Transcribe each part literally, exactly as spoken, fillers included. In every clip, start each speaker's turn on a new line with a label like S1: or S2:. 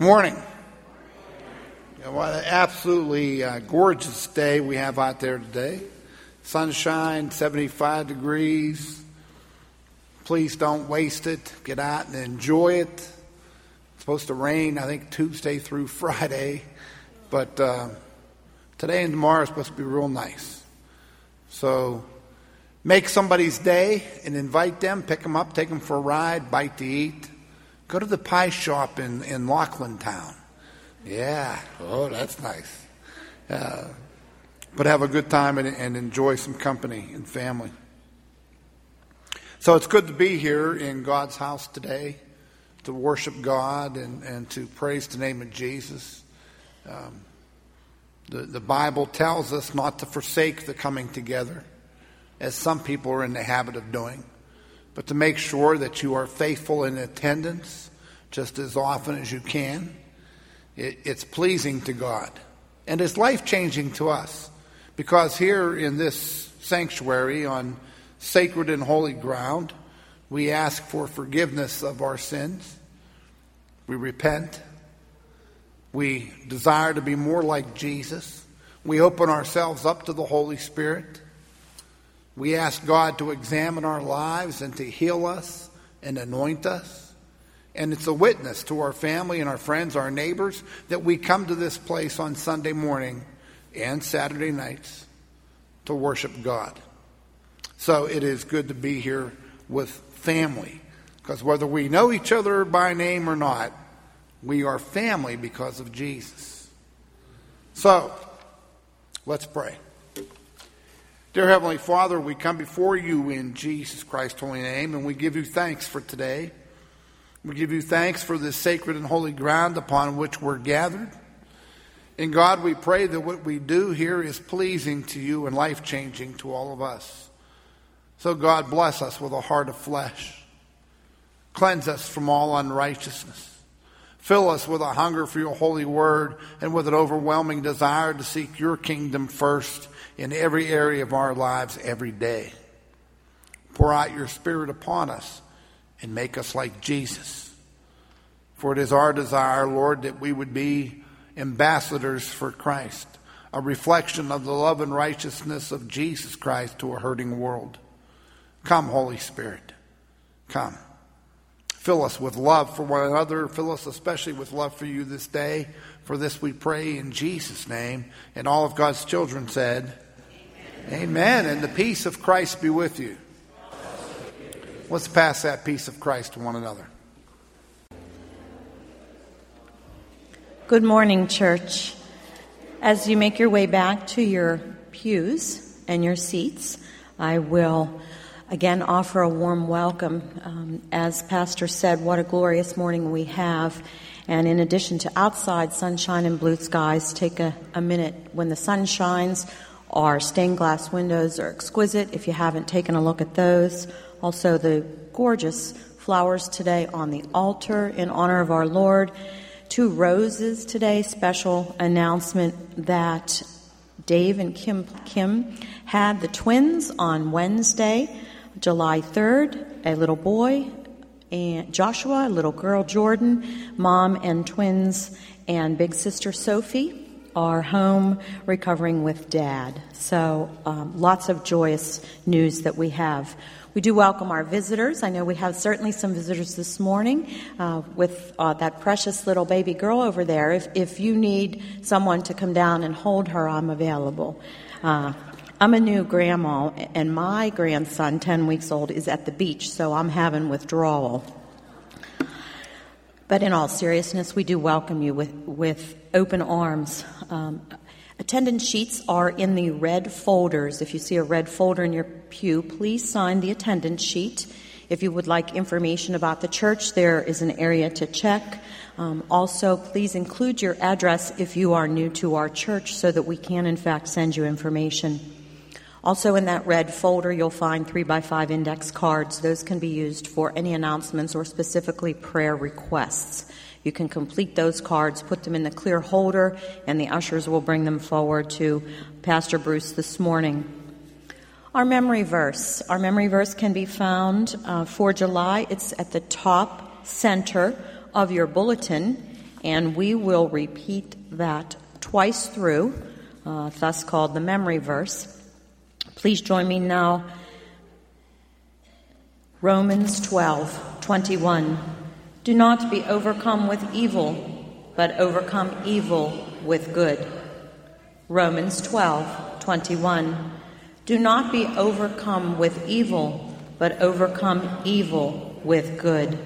S1: Morning. Yeah, what an absolutely uh, gorgeous day we have out there today. Sunshine, seventy-five degrees. Please don't waste it. Get out and enjoy it. It's supposed to rain, I think, Tuesday through Friday. But uh, today and tomorrow is supposed to be real nice. So make somebody's day and invite them. Pick them up, take them for a ride, bite to eat. Go to the pie shop in, in Laughlin Town. Yeah. Oh, that's nice. Uh, but have a good time and, and enjoy some company and family. So it's good to be here in God's house today to worship God and, and to praise the name of Jesus. Um, the, the Bible tells us not to forsake the coming together, as some people are in the habit of doing, but to make sure that you are faithful in attendance just as often as you can. It, it's pleasing to God. And it's life-changing to us, because here in this sanctuary on sacred and holy ground, we ask for forgiveness of our sins. We repent. We desire to be more like Jesus. We open ourselves up to the Holy Spirit. We ask God to examine our lives and to heal us and anoint us. And it's a witness to our family and our friends, our neighbors, that we come to this place on Sunday morning and Saturday nights to worship God. So it is good to be here with family, because whether we know each other by name or not, we are family because of Jesus. So let's pray. Dear Heavenly Father, we come before you in Jesus Christ's holy name, and we give you thanks for today. We give you thanks for this sacred and holy ground upon which we're gathered. And God, we pray that what we do here is pleasing to you and life-changing to all of us. So God, bless us with a heart of flesh. Cleanse us from all unrighteousness. Fill us with a hunger for your holy word and with an overwhelming desire to seek your kingdom first in every area of our lives every day. Pour out your Spirit upon us and make us like Jesus. For it is our desire, Lord, that we would be ambassadors for Christ, a reflection of the love and righteousness of Jesus Christ to a hurting world. Come, Holy Spirit, come. Fill us with love for one another. Fill us especially with love for you this day. For this we pray in Jesus' name. And all of God's children said, Amen. Amen. And the peace of Christ be with you. Let's pass that peace of Christ to one another.
S2: Good morning, church. As you make your way back to your pews and your seats, I will again offer a warm welcome. Um, as Pastor said, what a glorious morning we have. And in addition to outside sunshine and blue skies, take a, a minute when the sun shines. Our stained glass windows are exquisite if you haven't taken a look at those. Also, the gorgeous flowers today on the altar in honor of our Lord. Two roses today. Special announcement that Dave and Kim Kim had the twins on Wednesday, July third. A little boy, and Joshua, a little girl, Jordan, mom and twins, and big sister Sophie are home recovering with dad. So um, lots of joyous news that we have. We do welcome our visitors. I know we have certainly some visitors this morning uh, with uh, that precious little baby girl over there. If, if you need someone to come down and hold her, I'm available. Uh, I'm a new grandma, and my grandson, ten weeks old, is at the beach, so I'm having withdrawal. But in all seriousness, we do welcome you with, with open arms. Um, attendance sheets are in the red folders. If you see a red folder in your pew, please sign the attendance sheet. If you would like information about the church, there is an area to check. Um, also, please include your address if you are new to our church so that we can, in fact, send you information. Also in that red folder, you'll find three by five index cards. Those can be used for any announcements or specifically prayer requests. You can complete those cards, put them in the clear holder, and the ushers will bring them forward to Pastor Bruce this morning. Our memory verse. Our memory verse can be found uh, for July. It's at the top center of your bulletin. and we will repeat that twice through, uh, thus called the memory verse. Please join me now. Romans twelve twenty-one. Do not be overcome with evil, but overcome evil with good. Romans twelve twenty-one. Do not be overcome with evil, but overcome evil with good.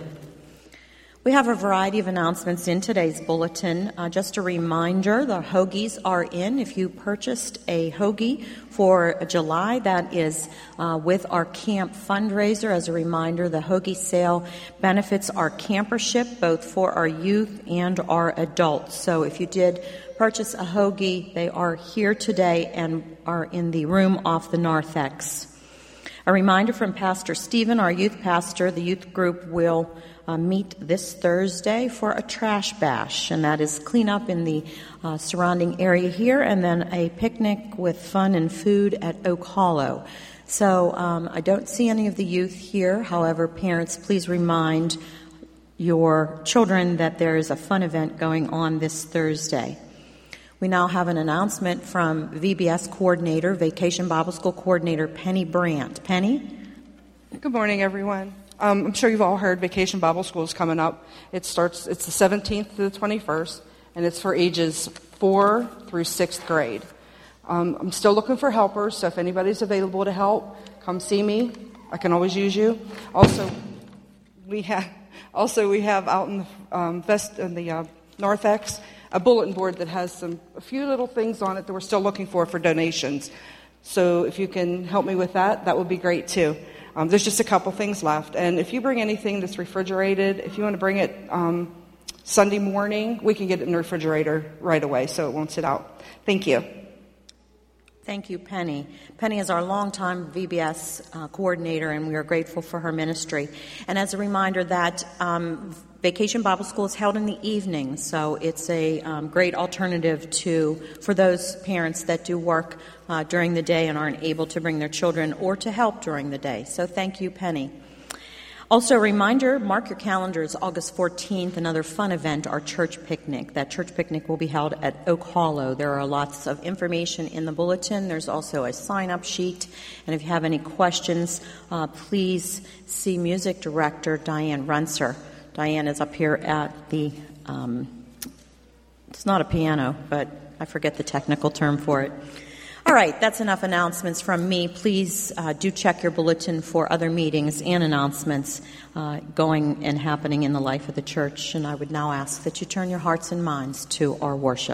S2: We have a variety of announcements in today's bulletin. Uh, just a reminder, the hoagies are in. If you purchased a hoagie for July, that is uh, with our camp fundraiser. As a reminder, the hoagie sale benefits our campership, both for our youth and our adults. So if you did purchase a hoagie, they are here today and are in the room off the narthex. A reminder from Pastor Stephen, our youth pastor, the youth group will Uh, meet this Thursday for a trash bash, and that is cleanup in the uh, surrounding area here, and then a picnic with fun and food at Oak Hollow. So um, I don't see any of the youth here. However, parents, please remind your children that there is a fun event going on this Thursday. We now have an announcement from V B S coordinator, Vacation Bible School coordinator Penny Brandt. Penny?
S3: Good morning, everyone. Um, I'm sure you've all heard Vacation Bible School is coming up. It starts, it's the seventeenth to the twenty-first, and it's for ages four through sixth grade. Um, I'm still looking for helpers, so if anybody's available to help, come see me. I can always use you. Also, we have also we have out in the um, vest in the uh, narthex a bulletin board that has some a few little things on it that we're still looking for for donations. So if you can help me with that, that would be great too. Um, there's just a couple things left. And if you bring anything that's refrigerated, if you want to bring it um, Sunday morning, we can get it in the refrigerator right away so it won't sit out. Thank you.
S2: Thank you, Penny. Penny is our longtime V B S uh, coordinator, and we are grateful for her ministry. And as a reminder that um, Vacation Bible School is held in the evening, so it's a um, great alternative to for those parents that do work uh, during the day and aren't able to bring their children or to help during the day. So thank you, Penny. Also, a reminder, mark your calendars, August fourteenth, another fun event, our church picnic. That church picnic will be held at Oak Hollow. There are lots of information in the bulletin. There's also a sign-up sheet. And if you have any questions, uh, please see Music Director Diane Runser. Diane is up here at the, um, it's not a piano, but I forget the technical term for it. All right, that's enough announcements from me. Please uh, do check your bulletin for other meetings and announcements uh, going and happening in the life of the church. And I would now ask that you turn your hearts and minds to our worship.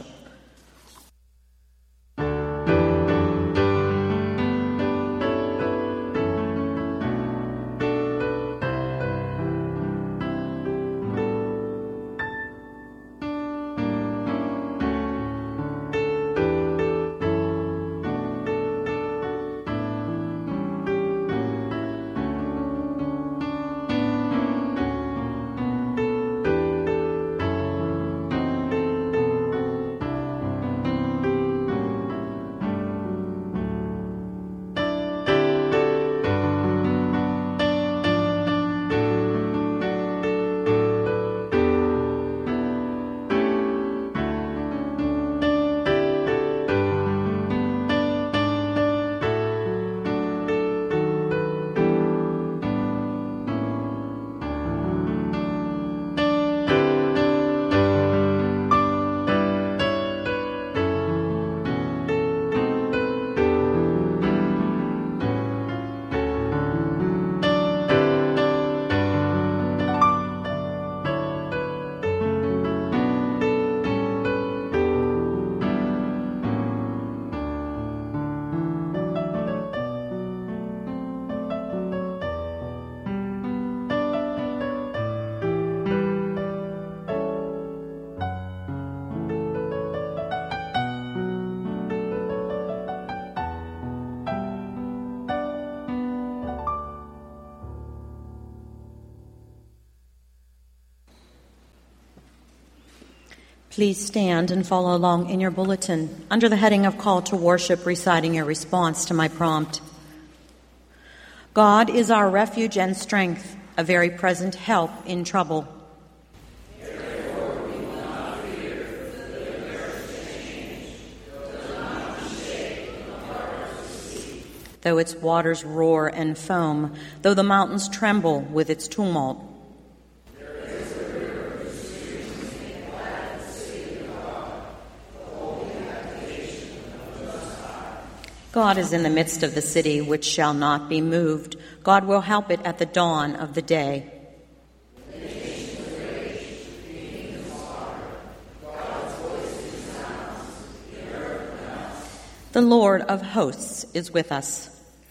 S2: Please stand and follow along in your bulletin under the heading of Call to Worship, reciting your response to my prompt. God is our refuge and strength, a very present help in trouble.
S4: Therefore we will not
S2: though its waters roar and foam, though the mountains tremble with its tumult. God is in the midst of the city, which shall not be moved. God will help it at the dawn of the day. The Lord of hosts is with us.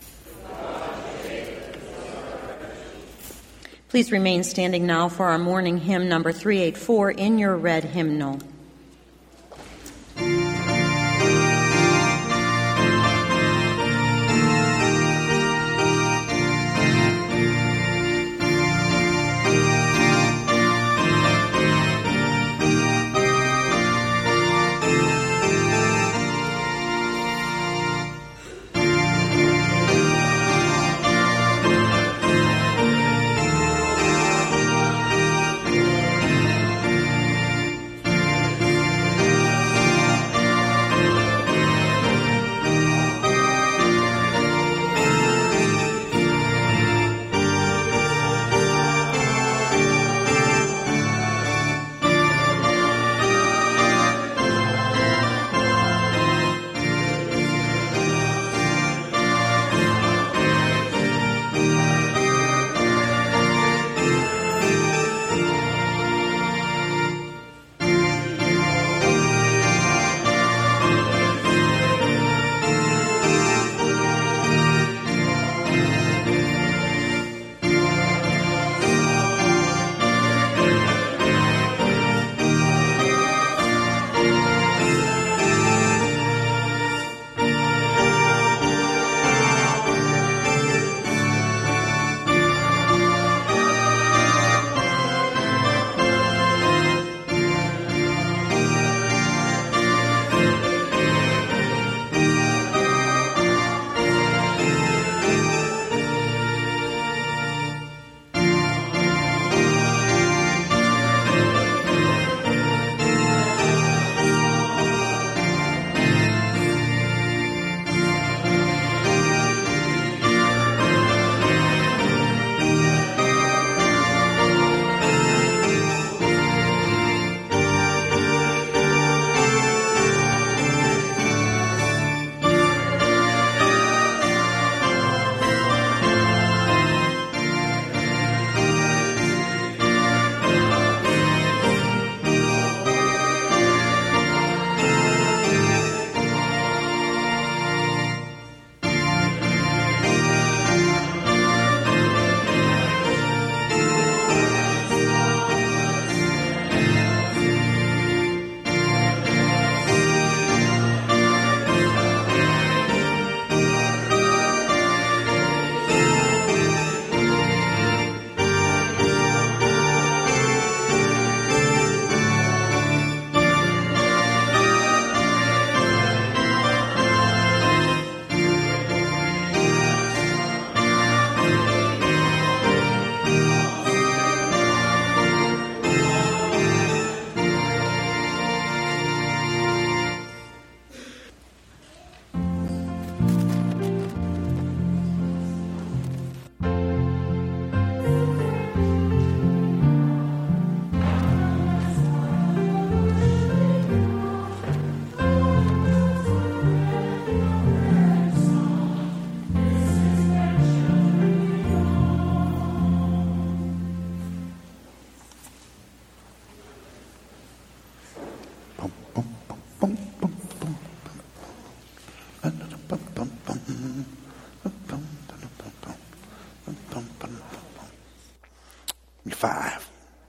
S2: Please remain standing now for our morning hymn number three eighty-four in your red hymnal.
S1: Five.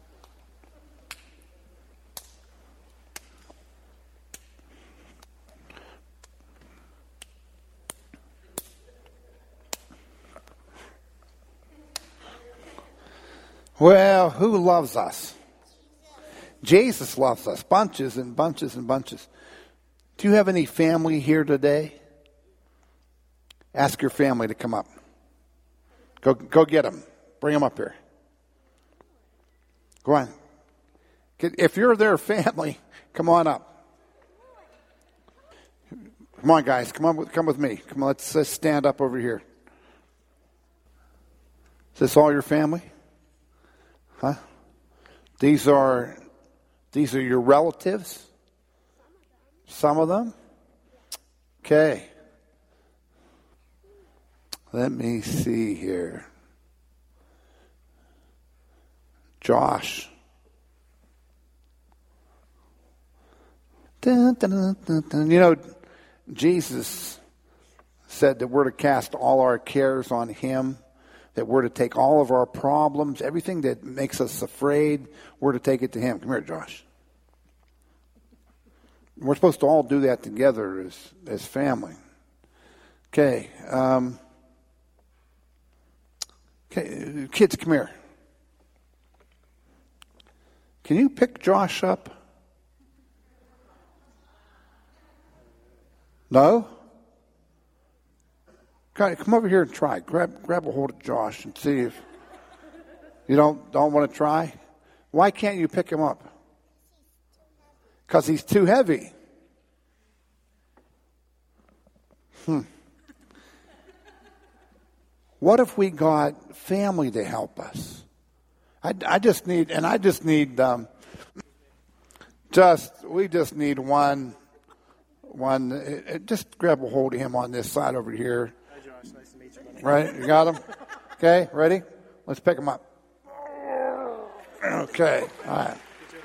S1: Well, who loves us? Jesus loves us. Bunches and bunches and bunches. Do you have any family here today? Ask your family to come up. Go, go get them. Bring them up here. Go on. If you're their family, come on up. Come on, guys. Come on, with, come with me. Come on, let's, let's stand up over here. Is this all your family? Huh? These are these are your relatives? Some of them? Okay. Let me see here. Josh. Dun, dun, dun, dun. You know, Jesus said that we're to cast all our cares on him, that we're to take all of our problems, everything that makes us afraid, we're to take it to him. Come here, Josh. We're supposed to all do that together as, as family. Okay. Um, okay. Kids, come here. Can you pick Josh up? No? Come over here and try. Grab grab a hold of Josh and see if you don't don't want to try. Why can't you pick him up? Because he's too heavy. Hmm. What if we got family to help us? I, I just need, and I just need, um, just we just need one. One, it, it, just grab a hold of him on this side over here.
S4: Hi, Josh. Nice to meet you, buddy.
S1: Right? You got him? Okay, ready? Let's pick him up. Okay, all right.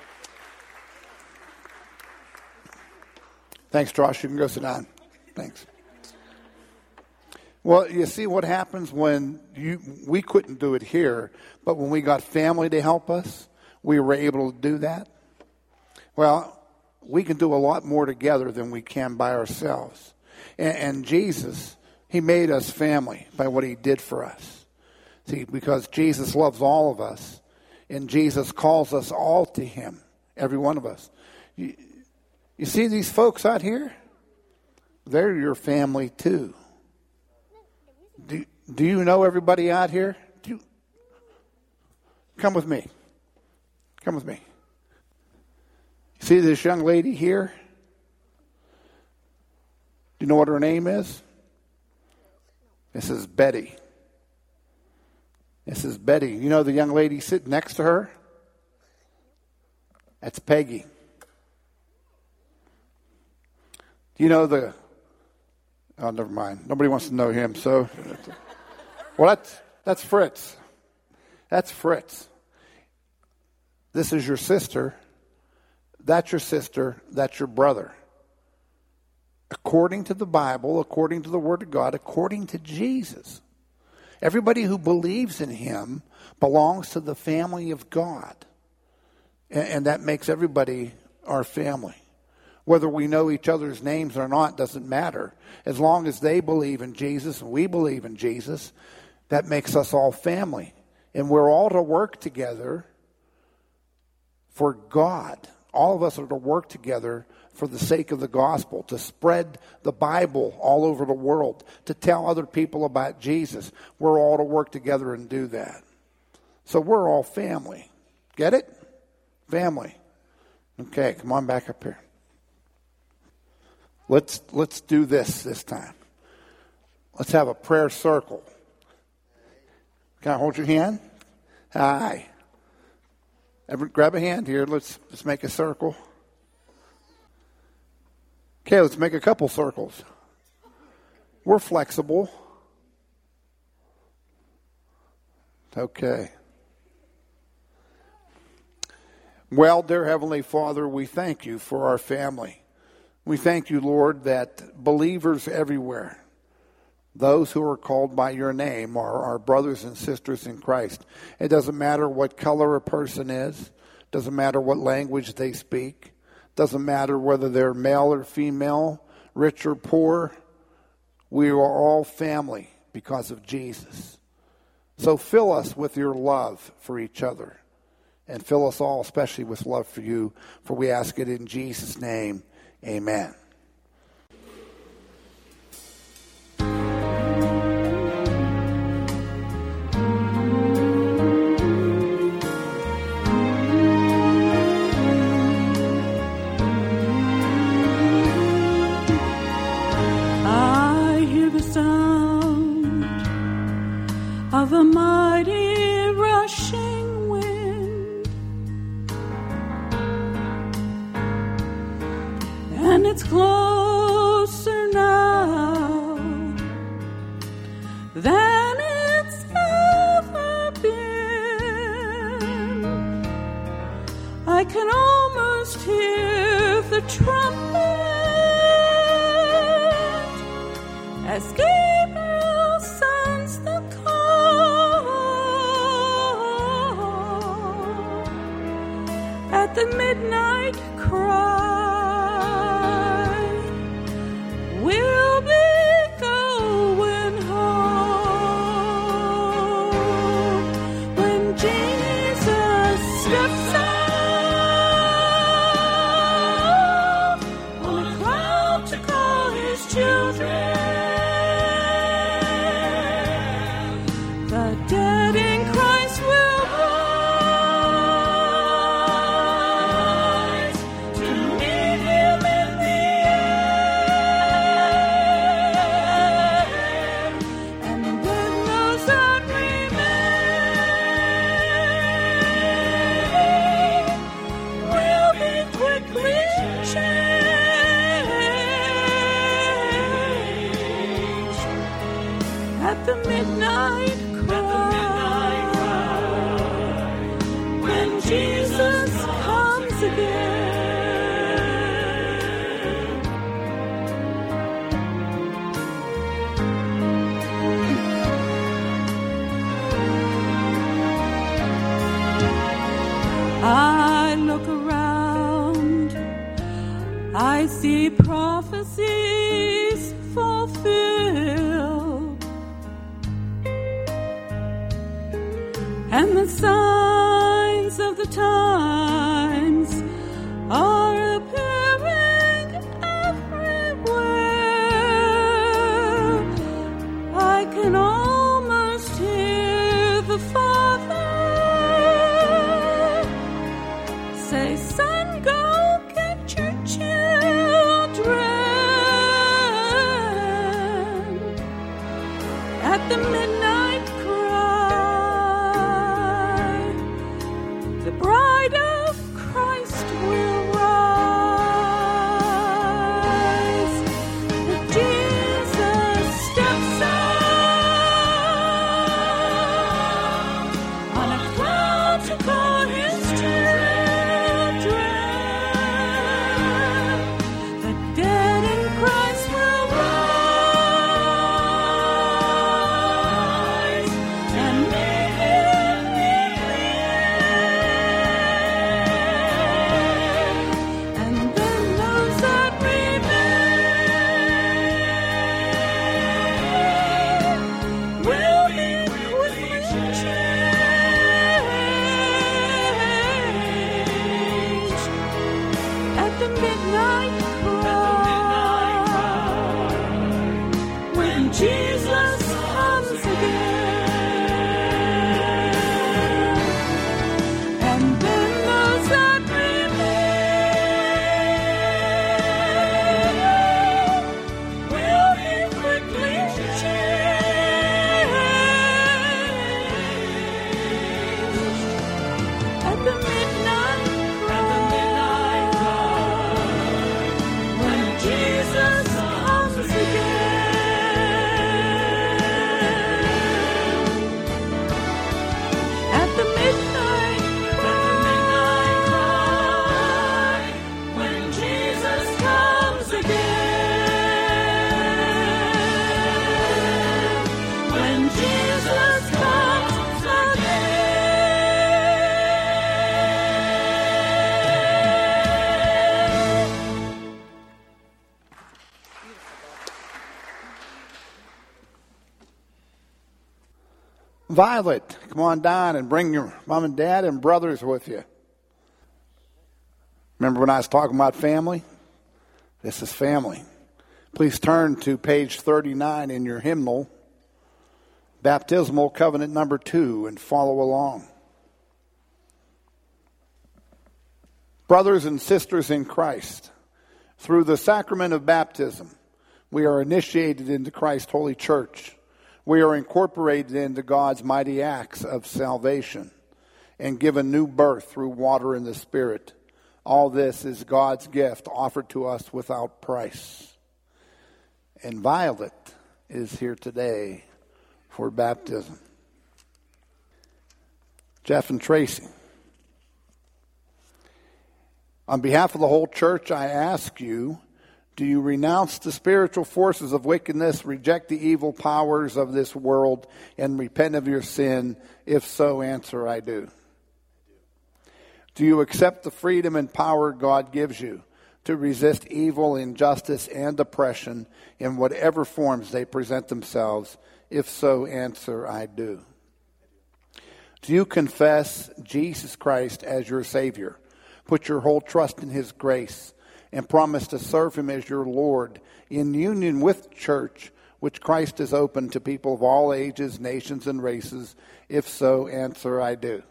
S1: Thanks, Josh. You can go sit down. Thanks. Well, you see what happens when you we couldn't do it here, but when we got family to help us, we were able to do that. Well, we can do a lot more together than we can by ourselves. And, and Jesus, he made us family by what he did for us. See, because Jesus loves all of us, and Jesus calls us all to him, every one of us. You, you see these folks out here? They're your family too. Do, do you know everybody out here? Do you, come with me. Come with me. See this young lady here? Do you know what her name is? This is Betty. This is Betty. You know the young lady sitting next to her? That's Peggy. Do you know the... Oh, never mind. Nobody wants to know him, so... Well, that's, that's Fritz. That's Fritz. This is your sister. That's your sister, that's your brother. According to the Bible, according to the Word of God, according to Jesus. Everybody who believes in him belongs to the family of God. And, and that makes everybody our family. Whether we know each other's names or not doesn't matter. As long as they believe in Jesus and we believe in Jesus, that makes us all family. And we're all to work together for God. All of us are to work together for the sake of the gospel, to spread the Bible all over the world, to tell other people about Jesus. We're all to work together and do that. So we're all family. Get it? Family. Okay, come on back up here. Let's let's do this this time. Let's have a prayer circle. Can I hold your hand? Hi. Every, grab a hand here. Let's let's make a circle. Okay, let's make a couple circles. We're flexible. Okay. Well, dear Heavenly Father, we thank you for our family. We thank you, Lord, that believers everywhere, those who are called by your name, are our brothers and sisters in Christ. It doesn't matter what color a person is. Doesn't matter what language they speak. Doesn't matter whether they're male or female, rich or poor. We are all family because of Jesus. So fill us with your love for each other. And fill us all especially with love for you. For we ask it in Jesus' name. Amen.
S4: of a mighty rushing wind, and it's closer now than it's ever been. I can almost hear the trumpet as Gabriel sounds the call at the midnight cry. We'll be going home when Jesus steps out on a cloud to call his children. The dead in Christ will rise to meet him in the air, and then those that remain will be quickly changed at the midnight when Jesus comes again. I look around, I see prophecies fulfilled, and the signs of the times are appearing everywhere. I can almost hear the Father say, "Son, go get your children." At the midnight cry, the bride of Christ will rise. But Jesus steps out on a cloud to call his children. The dead in Christ will rise and meet him in the air, and then those that remain will be quickly changed at the midnight cry when Jesus comes again, and then those that remain will be quickly changed at the midnight cry when Jesus comes again. At the midnight cry when Jesus comes again. When Jesus comes again.
S1: Violet, come on down and bring your mom and dad and brothers with you. Remember when I was talking about family? This is family. Please turn to page thirty-nine in your hymnal, baptismal covenant number two, and follow along. Brothers and sisters in Christ, through the sacrament of baptism, we are initiated into Christ's holy church, We are incorporated into God's mighty acts of salvation and given new birth through water and the Spirit. All this is God's gift offered to us without price. And Violet is here today for baptism. Jeff and Tracy. On behalf of the whole church, I ask you, do you renounce the spiritual forces of wickedness, reject the evil powers of this world, and repent of your sin? If so, answer, I do. Do you accept the freedom and power God gives you to resist evil, injustice, and oppression in whatever forms they present themselves? If so, answer, I do. Do you confess Jesus Christ as your Savior, put your whole trust in His grace, and promise to serve Him as your Lord in union with the church, which Christ has opened to people of all ages, nations, and races? If so, answer, I do.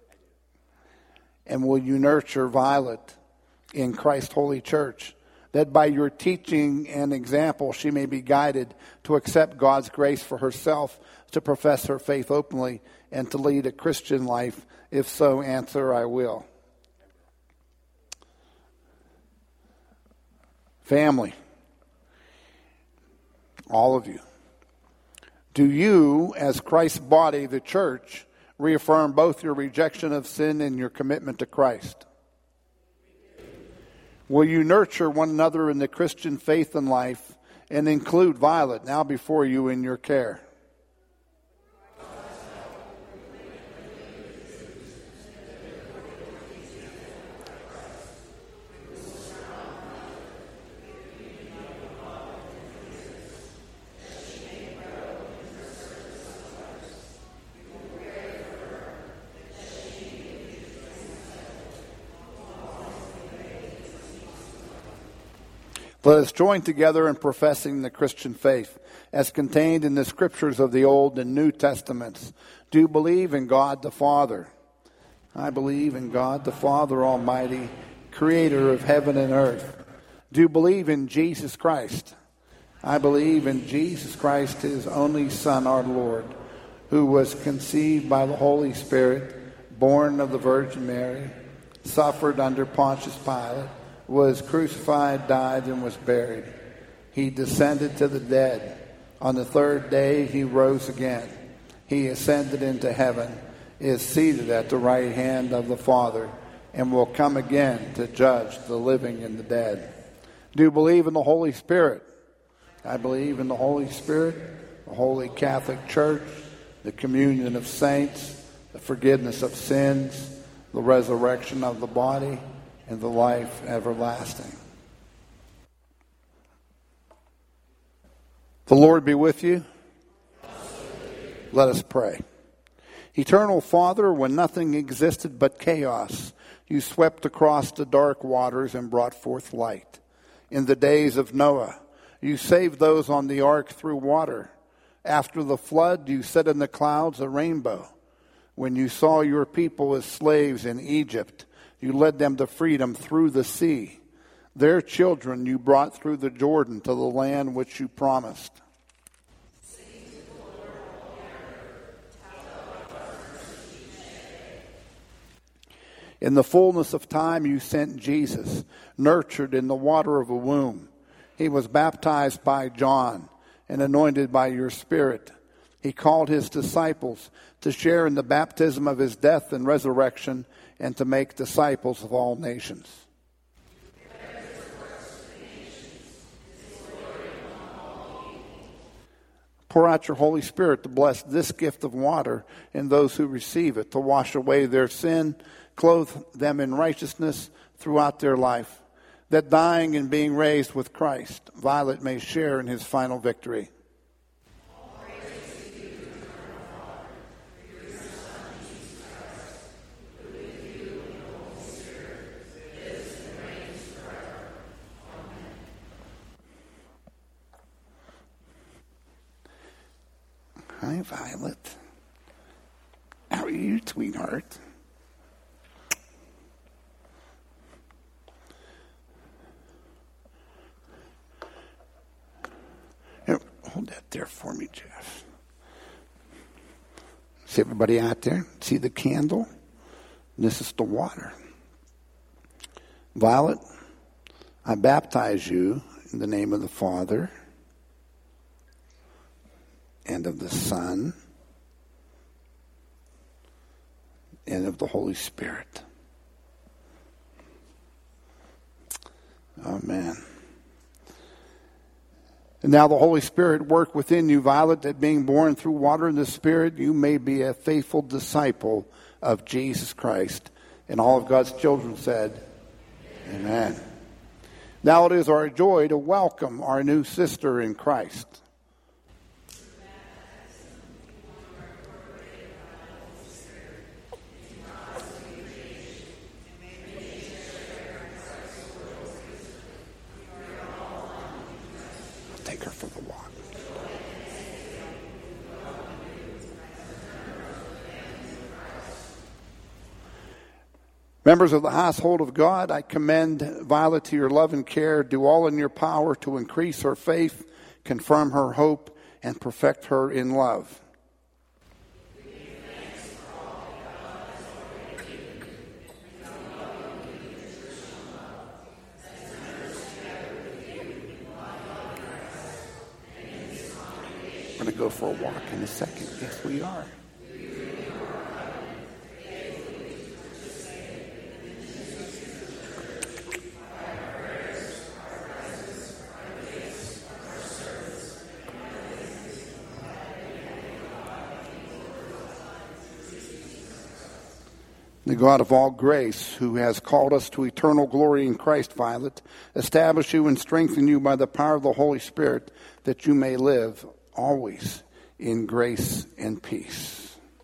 S1: And will you nurture Violet in Christ's holy church, that by your teaching and example she may be guided to accept God's grace for herself, to profess her faith openly, and to lead a Christian life? If so, answer, I will. Family, all of you, do you, as Christ's body, the church, reaffirm both your rejection of sin and your commitment to Christ? Will you nurture one another in the Christian faith and life and include Violet now before you in your care? Let us join together in professing the Christian faith as contained in the scriptures of the Old and New Testaments. Do you believe in God the Father? I believe in God the Father Almighty, creator of heaven and earth. Do you believe in Jesus Christ? I believe in Jesus Christ, His only Son, our Lord, who was conceived by the Holy Spirit, born of the Virgin Mary, suffered under Pontius Pilate, was crucified, died, and was buried. He descended to the dead. On the third day he rose again. He ascended into heaven, is seated at the right hand of the Father, and will come again to judge the living and the dead. Do you believe in the Holy Spirit? I believe in the Holy Spirit, the Holy Catholic Church, the communion of saints, the forgiveness of sins, the resurrection of the body, and the life everlasting. The Lord be with you. Let us pray. Eternal Father, when nothing existed but chaos, you swept across the dark waters and brought forth light. In the days of Noah, you saved those on the ark through water. After the flood, you set in the clouds a rainbow. When you saw your people as slaves in Egypt, you led them to freedom through the sea. Their children you brought through the Jordan to the land which you promised. In the fullness of time you sent Jesus, nurtured in the water of a womb. He was baptized by John and anointed by your Spirit. He called his disciples to share in the baptism of his death and resurrection, and to make disciples of all nations. Pour out your Holy Spirit to bless this gift of water in those who receive it, to wash away their sin, clothe them in righteousness throughout their life, that dying and being raised with Christ, Violet may share in his final victory. Hi, Violet. How are you, sweetheart? Here, hold that there for me, Jeff. See everybody out there? See the candle? This is the water. Violet, I baptize you in the name of the Father and of the Son and of the Holy Spirit. Amen. And now the Holy Spirit work within you, Violet, that being born through water and the Spirit, you may be a faithful disciple of Jesus Christ. And all of God's children said, Amen. Now it is our joy to welcome our new sister in Christ. Take her for the walk. Members of the household of God, I commend Violet to your love and care. Do all in your power to increase her faith, confirm her hope, and perfect her in love. We're going to go for a walk in a second. Yes, we are. The God of all grace, who has called us to eternal glory in Christ, Violet, establish you and strengthen you by the power of the Holy Spirit, that you may live always in grace and peace.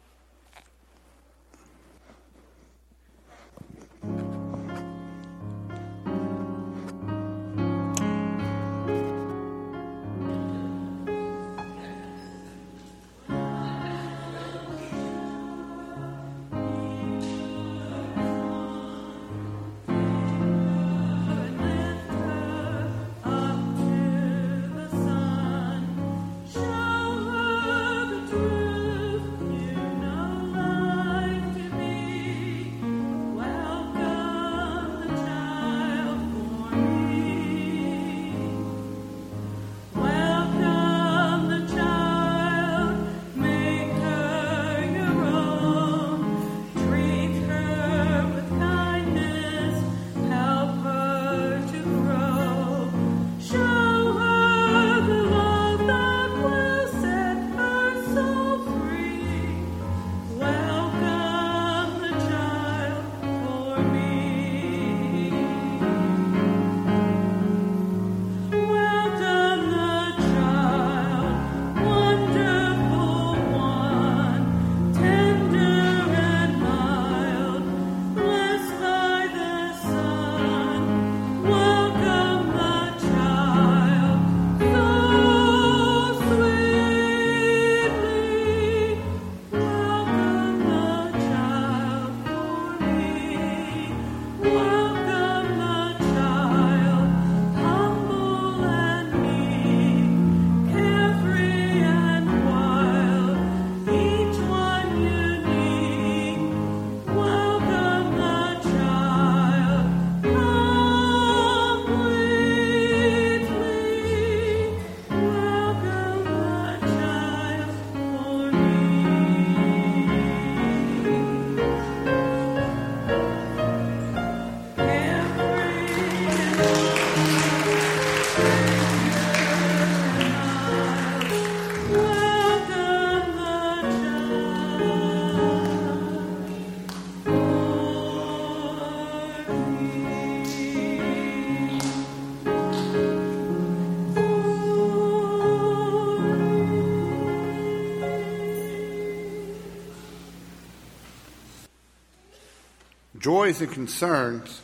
S1: Joys and concerns.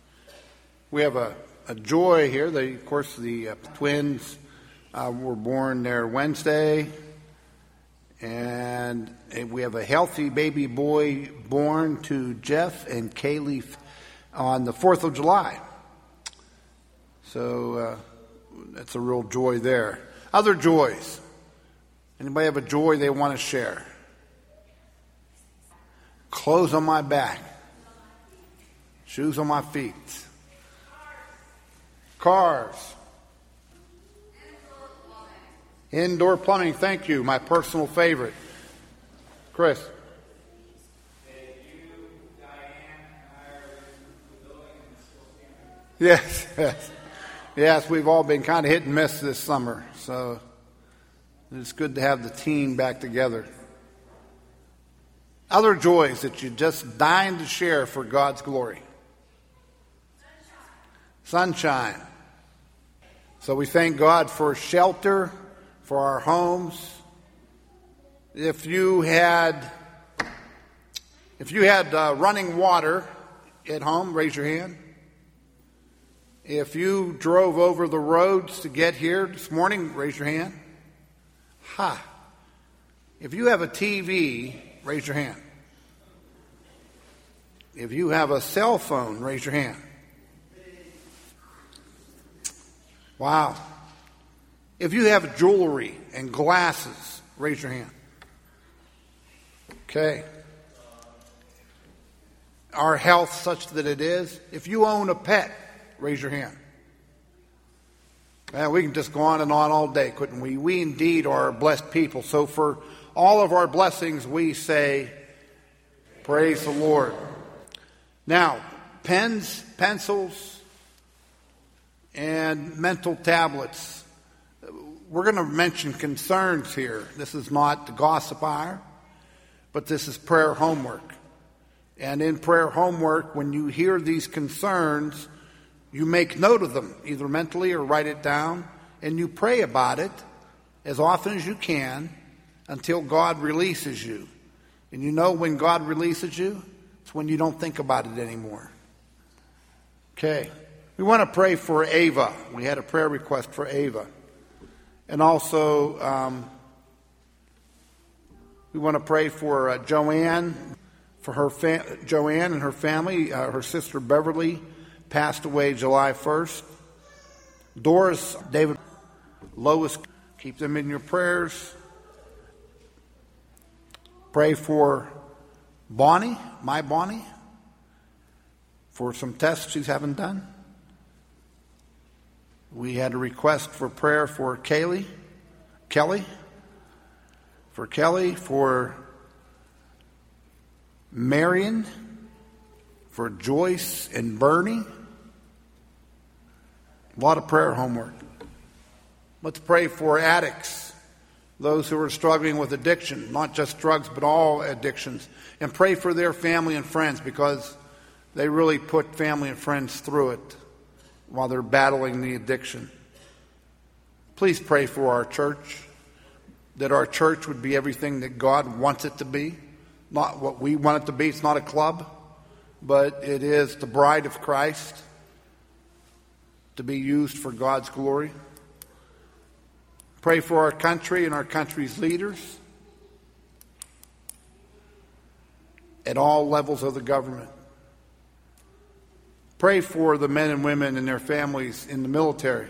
S1: We have a, a joy here. They, of course, the uh, twins uh, were born there Wednesday. And we have a healthy baby boy born to Jeff and Kaylee on the fourth of July. So uh, that's a real joy there. Other joys. Anybody have a joy they want to share? Clothes on my back. Shoes on my feet. Cars. Indoor plumbing, thank you, my personal favorite. Chris. Yes, yes. Yes, we've all been kind of hit and miss this summer, so it's good to have the team back together. Other joys that you're just dying to share for God's glory. Sunshine. So we thank God for shelter, for our homes. If you had, if you had uh, running water at home, raise your hand. If you drove over the roads to get here this morning, raise your hand. Ha. If you have a T V, raise your hand. If you have a cell phone, raise your hand. Wow. If you have jewelry and glasses, raise your hand. Okay. Our health such that it is. If you own a pet, raise your hand. Man, we can just go on and on all day, couldn't we? We indeed are a blessed people. So for all of our blessings, we say, praise the Lord. Now, pens, pencils, and mental tablets. We're going to mention concerns here. This is not the gossip hour, but this is prayer homework. And in prayer homework, when you hear these concerns, you make note of them, either mentally or write it down, and you pray about it as often as you can until God releases you. And you know when God releases you, it's when you don't think about it anymore. Okay. We want to pray for Ava. We had a prayer request for Ava. And also, um, we want to pray for uh, Joanne, for her fa- Joanne and her family. Uh, her sister Beverly passed away July first. Doris, David, Lois, keep them in your prayers. Pray for Bonnie, my Bonnie, for some tests she's having done. We had a request for prayer for Kaylee, Kelly, for Kelly, for Marion, for Joyce and Bernie. A lot of prayer homework. Let's pray for addicts, those who are struggling with addiction, not just drugs, but all addictions. And pray for their family and friends, because they really put family and friends through it while they're battling the addiction. Please pray for our church, that our church would be everything that God wants it to be, not what we want it to be. It's not a club, but it is the bride of Christ, to be used for God's glory. Pray for our country and our country's leaders at all levels of the government. Pray for the men and women and their families in the military.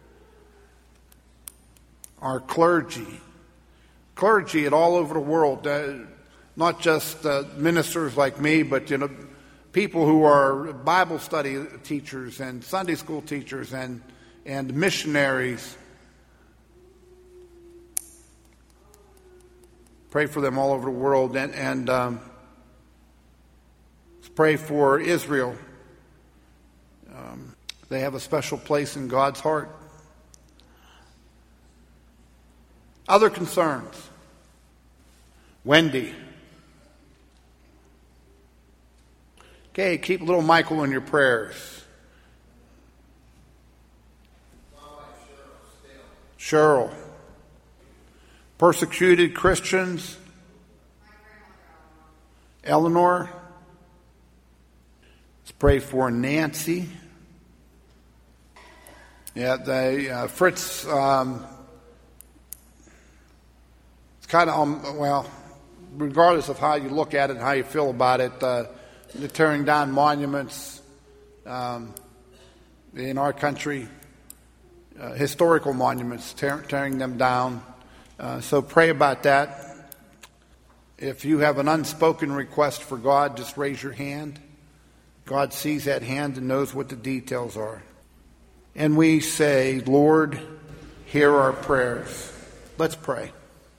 S1: Our clergy. Clergy at all over the world. Uh, not just uh, ministers like me, but you know, people who are Bible study teachers and Sunday school teachers and, and missionaries. Pray for them all over the world. And, and um, pray for Israel. Um, they have a special place in God's heart. Other concerns. Wendy. Okay, keep little Michael in your prayers. Cheryl. Persecuted Christians. Eleanor. Let's pray for Nancy. Yeah, they, uh, Fritz, um, it's kind of, um, well, regardless of how you look at it and how you feel about it, uh, the tearing down monuments um, in our country, uh, historical monuments, tear, tearing them down. Uh, so pray about that. If you have an unspoken request for God, just raise your hand. God sees that hand and knows what the details are. And we say, Lord, hear our prayers. Let's pray.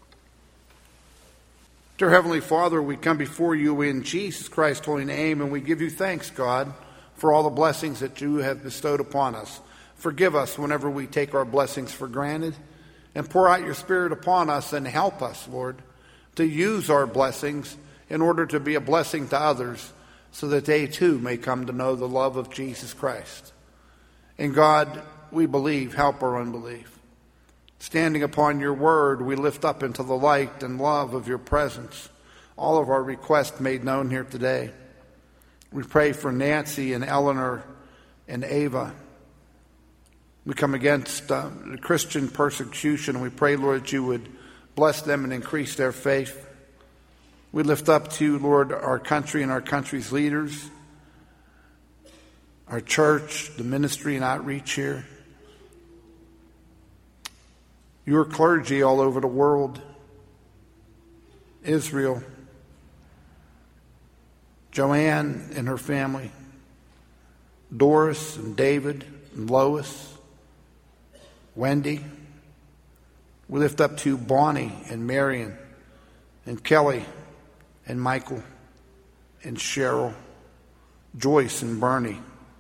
S1: Dear Heavenly Father, we come before you in Jesus Christ's holy name, and we give you thanks, God, for all the blessings that you have bestowed upon us. Forgive us whenever we take our blessings for granted, and pour out your Spirit upon us and help us, Lord, to use our blessings in order to be a blessing to others so that they too may come to know the love of Jesus Christ. And God, we believe, help our unbelief. Standing upon your word, we lift up into the light and love of your presence all of our requests made known here today. We pray for Nancy and Eleanor and Ava. We come against uh, Christian persecution, and we pray, Lord, that you would bless them and increase their faith. We lift up to you, Lord, our country and our country's leaders, our church, the ministry and outreach here, your clergy all over the world, Israel, Joanne and her family, Doris and David and Lois, Wendy. We lift up to Bonnie and Marion and Kelly and Michael and Cheryl, Joyce and Bernie,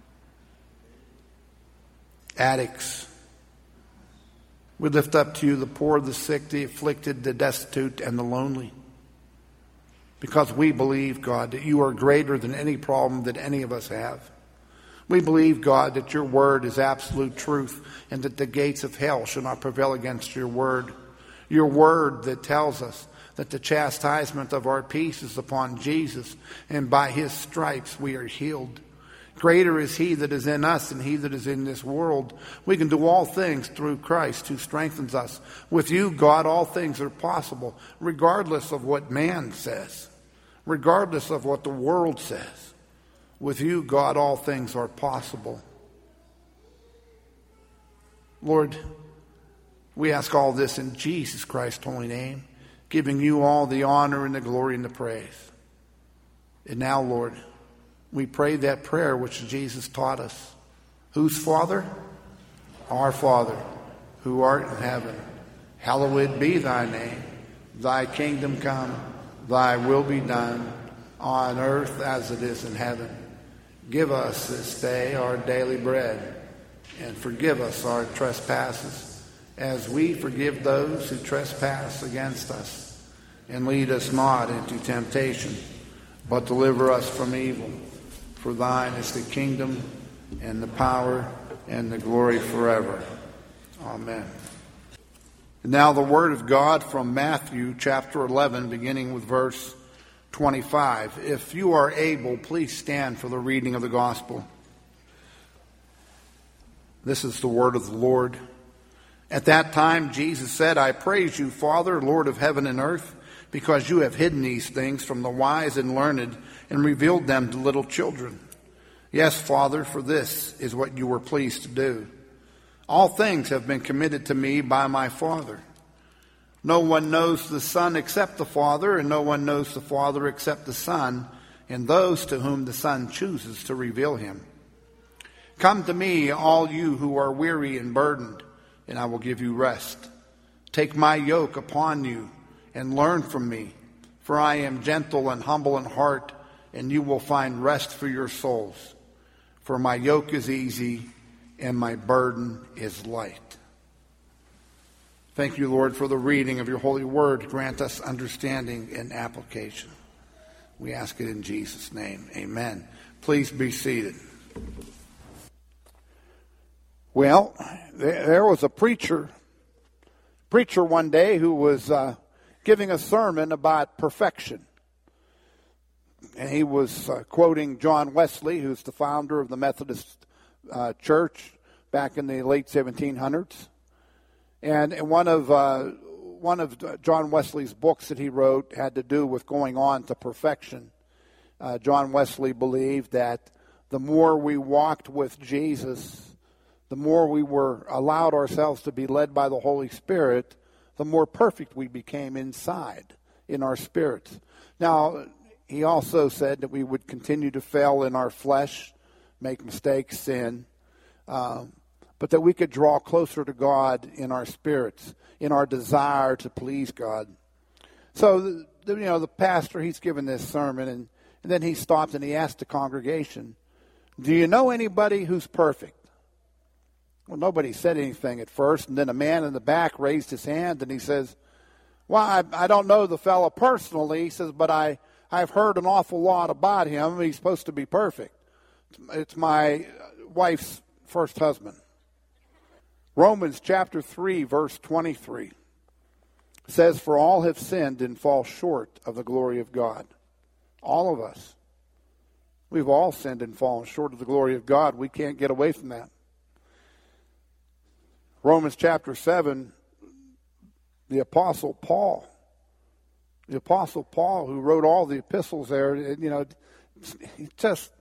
S1: addicts. We lift up to you the poor, the sick, the afflicted, the destitute, and the lonely. Because we believe, God, that you are greater than any problem that any of us have. We believe, God, that your word is absolute truth and that the gates of hell shall not prevail against your word. Your word that tells us that the chastisement of our peace is upon Jesus, and by his stripes we are healed. Greater is he that is in us than he that is in this world. We can do all things through Christ who strengthens us. With you, God, all things are possible, regardless of what man says, regardless of what the world says. With you, God, all things are possible. Lord, we ask all this in Jesus Christ's holy name, giving you all the honor and the glory and the praise. And now, Lord, we pray that prayer which Jesus taught us. Whose Father? Our Father, who art in heaven, hallowed be thy name. Thy kingdom come, thy will be done, on earth as it is in heaven. Give us this day our daily bread, and forgive us our trespasses, as we forgive those who trespass against us. And lead us not into temptation, but deliver us from evil. For thine is the kingdom and the power and the glory forever. Amen. And now the word of God from Matthew chapter eleven, beginning with verse twenty-five. If you are able, please stand for the reading of the gospel. This is the word of the Lord. At that time Jesus said, I praise you, Father, Lord of heaven and earth, because you have hidden these things from the wise and learned and revealed them to little children. Yes, Father, for this is what you were pleased to do. All things have been committed to me by my Father. No one knows the Son except the Father, and no one knows the Father except the Son, and those to whom the Son chooses to reveal him. Come to me, all you who are weary and burdened, and I will give you rest. Take my yoke upon you and learn from me, for I am gentle and humble in heart, and you will find rest for your souls. For my yoke is easy and my burden is light. Thank you, Lord, for the reading of your holy word. Grant us understanding and application. We ask it in Jesus' name. Amen. Please be seated. Well, there was a preacher, preacher one day who was uh, giving a sermon about perfection. And he was uh, quoting John Wesley, who's the founder of the Methodist uh, Church back in the late seventeen hundreds. And, and one of uh, one of John Wesley's books that he wrote had to do with going on to perfection. Uh, John Wesley believed that the more we walked with Jesus, the more we were allowed ourselves to be led by the Holy Spirit, the more perfect we became inside, in our spirits. Now, he also said that we would continue to fail in our flesh, make mistakes, sin, um, but that we could draw closer to God in our spirits, in our desire to please God. So, the, the, you know, the pastor, he's given this sermon, and, and then he stopped and he asked the congregation, do you know anybody who's perfect? Well, nobody said anything at first, and then a man in the back raised his hand, and he says, well, I, I don't know the fellow personally, he says, but I, I've heard an awful lot about him. He's supposed to be perfect. It's my wife's first husband. Romans chapter three, verse twenty-three says, for all have sinned and fall short of the glory of God. All of us. We've all sinned and fallen short of the glory of God. We can't get away from that. Romans chapter seven, the Apostle Paul, the Apostle Paul who wrote all the epistles there, you know, he just,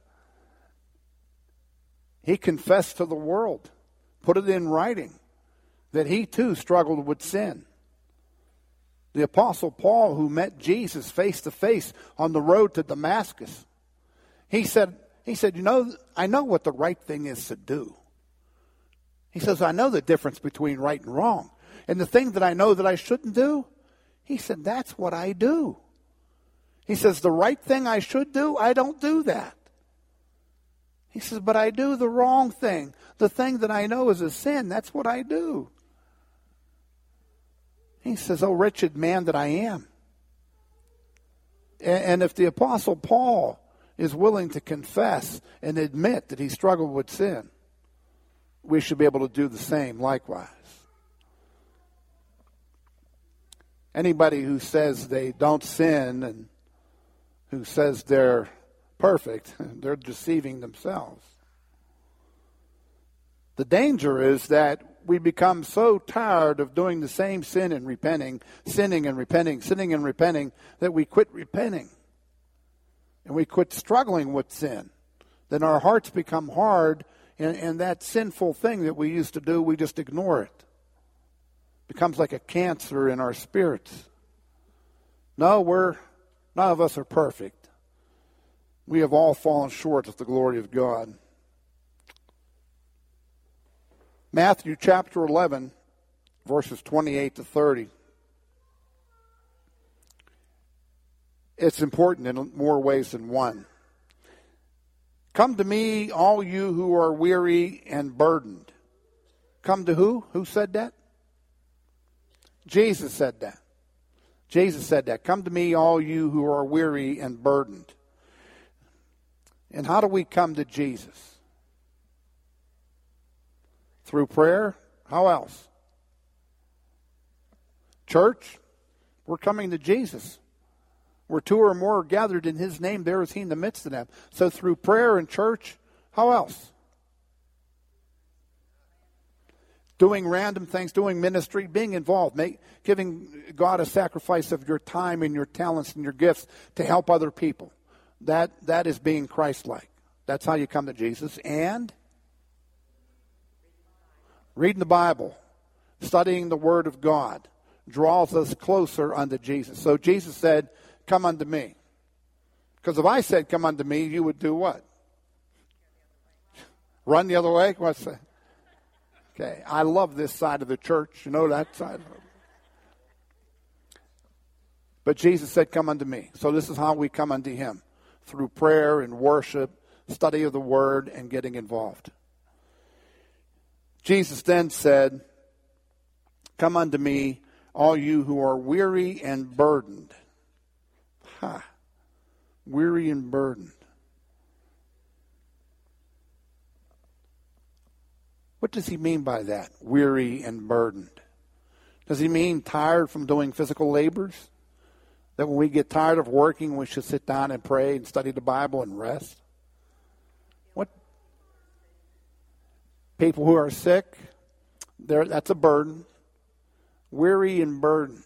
S1: he confessed to the world, put it in writing, that he too struggled with sin. The Apostle Paul, who met Jesus face to face on the road to Damascus, he said, he said, you know, I know what the right thing is to do. He says, I know the difference between right and wrong. And the thing that I know that I shouldn't do, he said, that's what I do. He says, the right thing I should do, I don't do that. He says, but I do the wrong thing. The thing that I know is a sin, that's what I do. He says, oh, wretched man that I am. And if the Apostle Paul is willing to confess and admit that he struggled with sin, we should be able to do the same likewise. Anybody who says they don't sin and who says they're perfect, they're deceiving themselves. The danger is that we become so tired of doing the same sin and repenting, sinning and repenting, sinning and repenting, that we quit repenting. And we quit struggling with sin. Then our hearts become hard, and, and that sinful thing that we used to do, we just ignore it. It becomes like a cancer in our spirits. No, we're none of us are perfect. We have all fallen short of the glory of God. Matthew chapter eleven, verses twenty-eight to thirty. It's important in more ways than one. Come to me, all you who are weary and burdened. Come to who? Who said that? Jesus said that. Jesus said that. Come to me, all you who are weary and burdened. And how do we come to Jesus? Through prayer? How else? Church? We're coming to Jesus. Where two or more are gathered in his name, there is he in the midst of them. So through prayer and church, how else? Doing random things, doing ministry, being involved, make, giving God a sacrifice of your time and your talents and your gifts to help other people. That that is being Christ-like. That's how you come to Jesus. And reading the Bible, studying the Word of God, draws us closer unto Jesus. So Jesus said, come unto me. Because if I said, come unto me, you would do what? Run the other way? What's that? Okay, I love this side of the church. You know that side. But Jesus said, come unto me. So this is how we come unto him. Through prayer and worship, study of the Word, and getting involved. Jesus then said, come unto me, all you who are weary and burdened. Ha! Weary and burdened. What does he mean by that? Weary and burdened. Does he mean tired from doing physical labors? That when we get tired of working, we should sit down and pray and study the Bible and rest? What? People who are sick, that's a burden. Weary and burdened.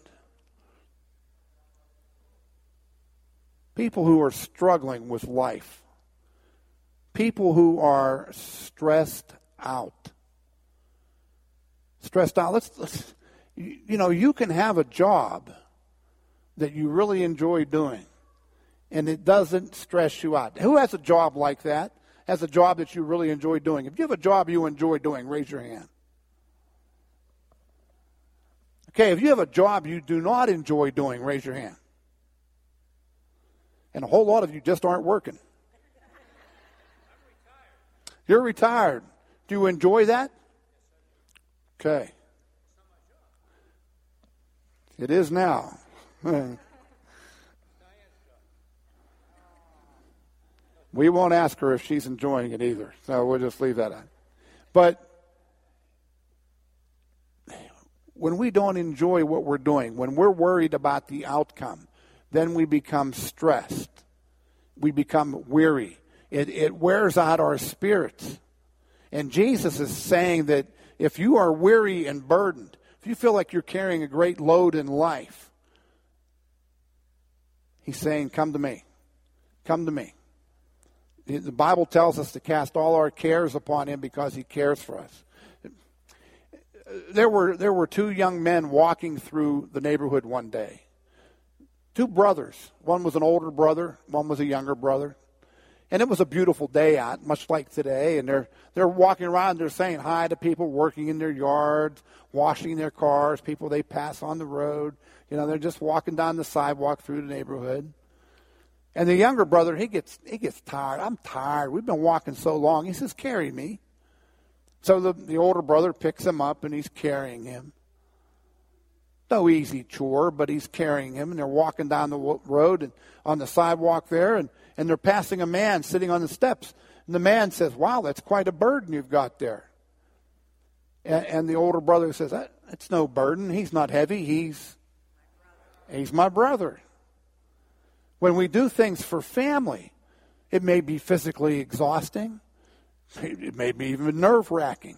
S1: People who are struggling with life. People who are stressed out. Stressed out. Let's, let's you, you know, you can have a job that you really enjoy doing, and it doesn't stress you out? Who has a job like that? Has a job that you really enjoy doing? If you have a job you enjoy doing, raise your hand. Okay, if you have a job you do not enjoy doing, raise your hand. And a whole lot of you just aren't working. You're retired. Do you enjoy that? Okay. It is now. We won't ask her if she's enjoying it either, so we'll just leave that out. But when we don't enjoy what we're doing, when we're worried about the outcome, then we become stressed. We become weary. It, it wears out our spirits. And Jesus is saying that if you are weary and burdened, if you feel like you're carrying a great load in life, he's saying, come to me. Come to me. The Bible tells us to cast all our cares upon him because he cares for us. There were there were two young men walking through the neighborhood one day. Two brothers. One was an older brother, one was a younger brother. And it was a beautiful day out, much like today. And they're they're walking around, they're saying hi to people working in their yards, washing their cars, people they pass on the road. You know, they're just walking down the sidewalk through the neighborhood. And the younger brother, he gets he gets tired. I'm tired. We've been walking so long. He says, carry me. So the, the older brother picks him up and he's carrying him. No easy chore, but he's carrying him. And they're walking down the road and on the sidewalk there. And, and they're passing a man sitting on the steps. And the man says, wow, that's quite a burden you've got there. And, and the older brother says, that, that's no burden. He's not heavy. He's, he's my brother. When we do things for family, it may be physically exhausting. It may be even nerve-wracking.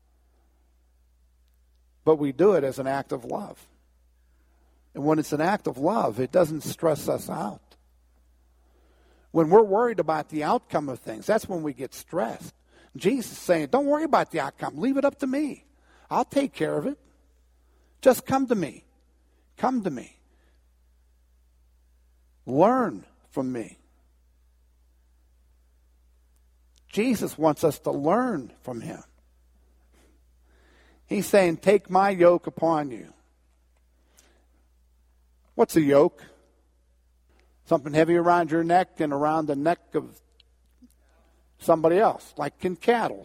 S1: But we do it as an act of love. And when it's an act of love, it doesn't stress us out. When we're worried about the outcome of things, that's when we get stressed. Jesus is saying, don't worry about the outcome. Leave it up to me. I'll take care of it. Just come to me. Come to me. Learn from me. Jesus wants us to learn from him. He's saying, take my yoke upon you. What's a yoke? Something heavy around your neck and around the neck of somebody else, like in cattle.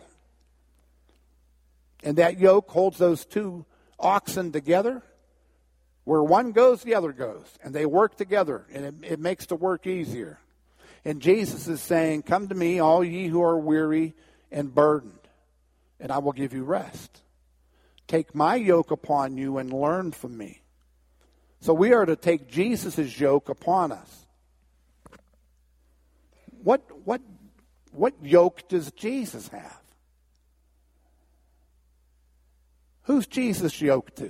S1: And that yoke holds those two oxen together. Where one goes, the other goes. And they work together, and it, it makes the work easier. And Jesus is saying, come to me, all ye who are weary and burdened, and I will give you rest. Take my yoke upon you and learn from me. So we are to take Jesus' yoke upon us. What, what, what yoke does Jesus have? Who's Jesus yoked to?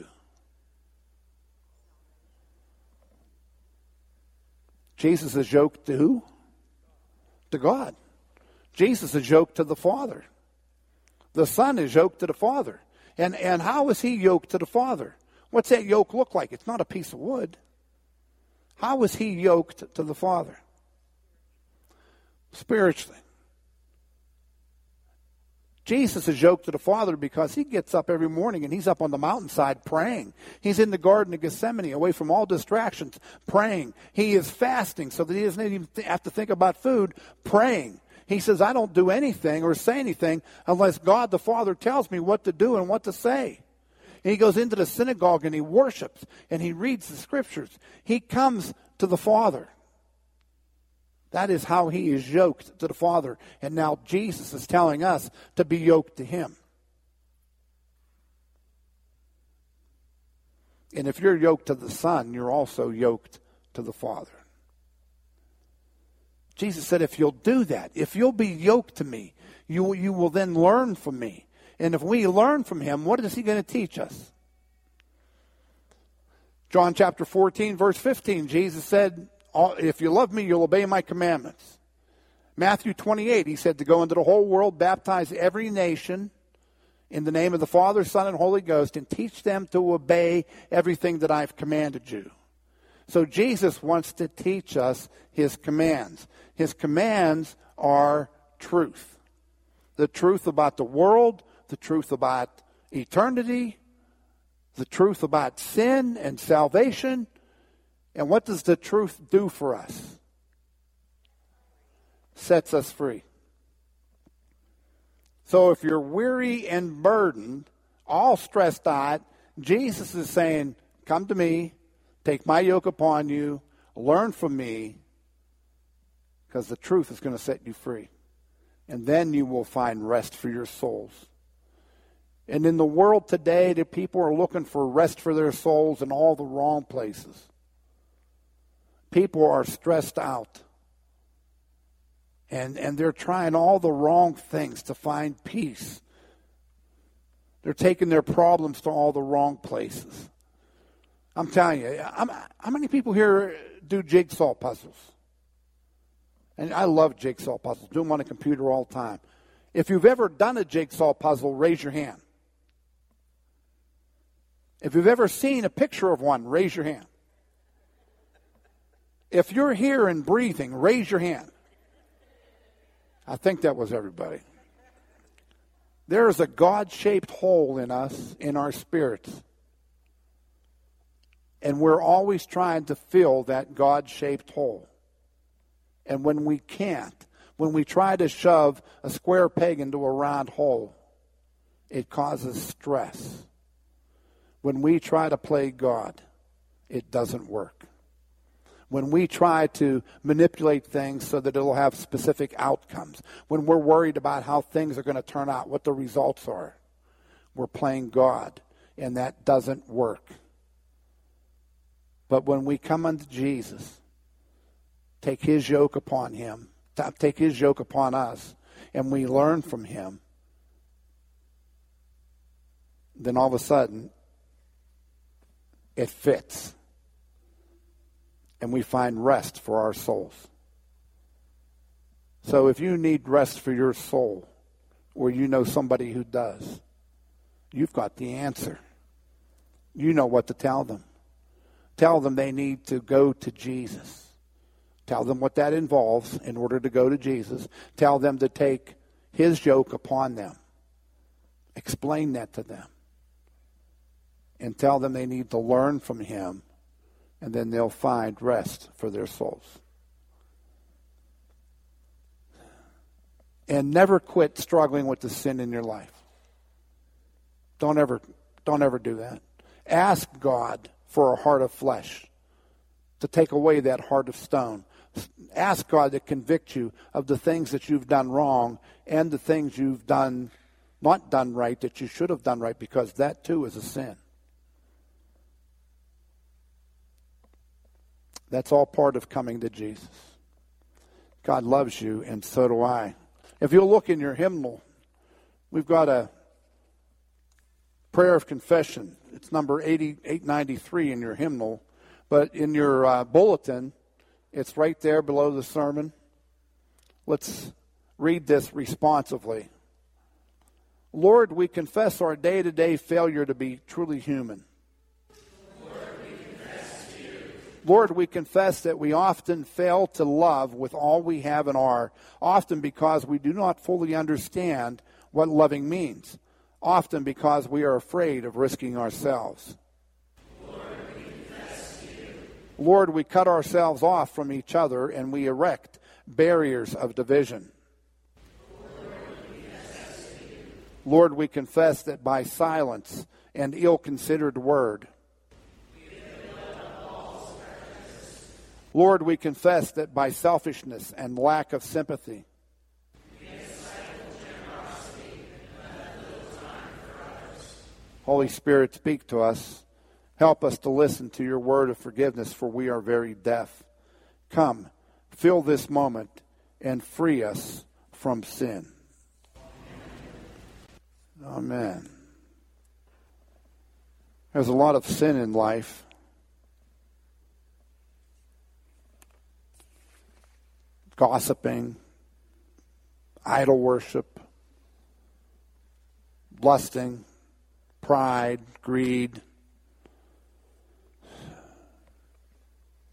S1: Jesus is yoked to who? To God. Jesus is yoked to the Father. The Son is yoked to the Father. And, and how is he yoked to the Father? What's that yoke look like? It's not a piece of wood. How is he yoked to the Father? Spiritually. Jesus is yoked to the Father because he gets up every morning and he's up on the mountainside praying. He's in the Garden of Gethsemane, away from all distractions, praying. He is fasting so that he doesn't even have to think about food, praying. He says, I don't do anything or say anything unless God the Father tells me what to do and what to say. And he goes into the synagogue and he worships and he reads the scriptures. He comes to the Father. That is how he is yoked to the Father. And now Jesus is telling us to be yoked to him. And if you're yoked to the Son, you're also yoked to the Father. Jesus said, if you'll do that, if you'll be yoked to me, you, you will then learn from me. And if we learn from him, what is he going to teach us? John chapter fourteen, verse fifteen, Jesus said, if you love me, you'll obey my commandments. Matthew twenty-eight, he said to go into the whole world, baptize every nation in the name of the Father, Son, and Holy Ghost, and teach them to obey everything that I've commanded you. So Jesus wants to teach us his commands. His commands are truth. The truth about the world, the truth about eternity, the truth about sin and salvation. And what does the truth do for us? Sets us free. So if you're weary and burdened, all stressed out, Jesus is saying, come to me, take my yoke upon you, learn from me, because the truth is going to set you free. And then you will find rest for your souls. And in the world today, the people are looking for rest for their souls in all the wrong places. People are stressed out. And, and they're trying all the wrong things to find peace. They're taking their problems to all the wrong places. I'm telling you, I'm, how many people here do jigsaw puzzles? And I love jigsaw puzzles. Do them on a computer all the time. If you've ever done a jigsaw puzzle, raise your hand. If you've ever seen a picture of one, raise your hand. If you're here and breathing, raise your hand. I think that was everybody. There is a God-shaped hole in us, in our spirits. And we're always trying to fill that God-shaped hole. And when we can't, when we try to shove a square peg into a round hole, it causes stress. When we try to play God, it doesn't work. When we try to manipulate things so that it'll have specific outcomes, when we're worried about how things are going to turn out, what the results are, we're playing God, and that doesn't work. But when we come unto Jesus, take his yoke upon him, take his yoke upon us, and we learn from him, then all of a sudden, it fits. And we find rest for our souls. So if you need rest for your soul, or you know somebody who does, you've got the answer. You know what to tell them. Tell them they need to go to Jesus. Tell them what that involves in order to go to Jesus. Tell them to take his yoke upon them. Explain that to them. And tell them they need to learn from him. And then they'll find rest for their souls. And never quit struggling with the sin in your life. Don't ever, don't ever do that. Ask God for a heart of flesh to take away that heart of stone. Ask God to convict you of the things that you've done wrong and the things you've done not done right that you should have done right, because that too is a sin. That's all part of coming to Jesus. God loves you, and so do I. If you'll look in your hymnal, we've got a prayer of confession. It's number eighty-eight ninety-three in your hymnal. But in your uh, bulletin, it's right there below the sermon. Let's read this responsively. Lord, we confess our day-to-day failure to be truly human. Lord, we confess that we often fail to love with all we have and are, often because we do not fully understand what loving means, often because we are afraid of risking ourselves. Lord, we confess to you. Lord, we cut ourselves off from each other and we erect barriers of division. Lord, we confess to you. Lord, we confess that by silence and ill-considered word, Lord, we confess that by selfishness and lack of sympathy, Holy Spirit, speak to us. Help us to listen to your word of forgiveness, for we are very deaf. Come, fill this moment and free us from sin. Amen. There's a lot of sin in life. Gossiping, idol worship, lusting, pride, greed.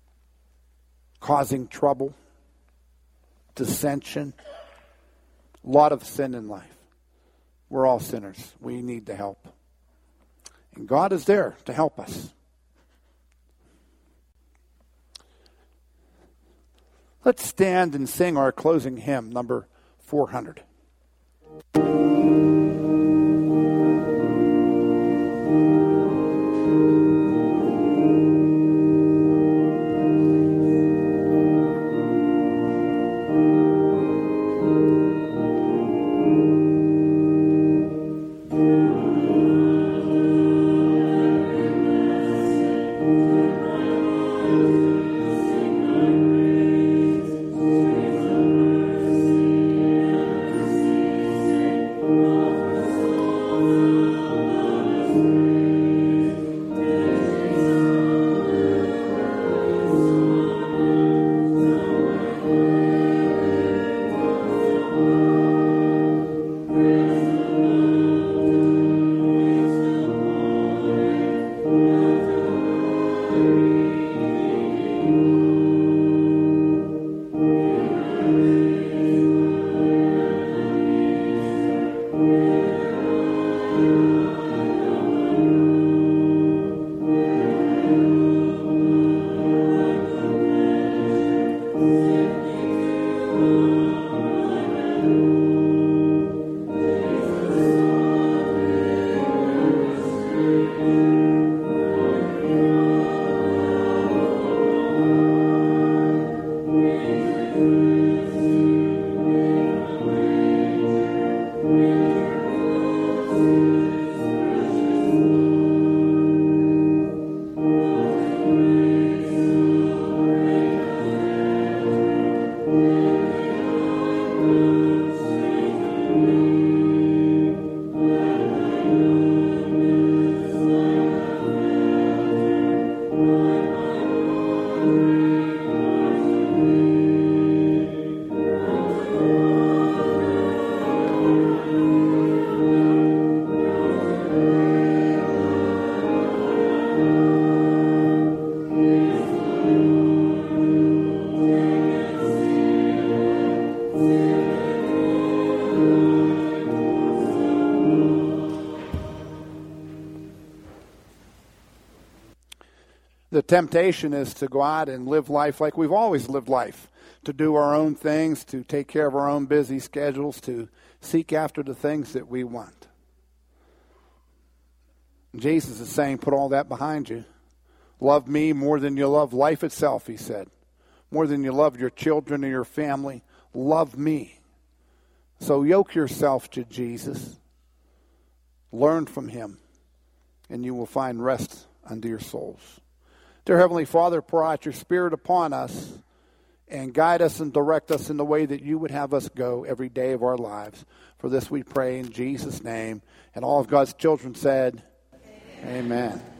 S1: causing trouble, dissension, a lot of sin in life. We're all sinners. We need the help. And God is there to help us. Let's stand and sing our closing hymn, number four hundred. The temptation is to go out and live life like we've always lived life, to do our own things, to take care of our own busy schedules, to seek after the things that we want. Jesus is saying, put all that behind you. Love me more than you love life itself, he said. More than you love your children or your family. Love me. So yoke yourself to Jesus. Learn from him, and you will find rest unto your souls. Dear Heavenly Father, pour out your Spirit upon us and guide us and direct us in the way that you would have us go every day of our lives. For this we pray in Jesus' name. And all of God's children said, Amen. Amen.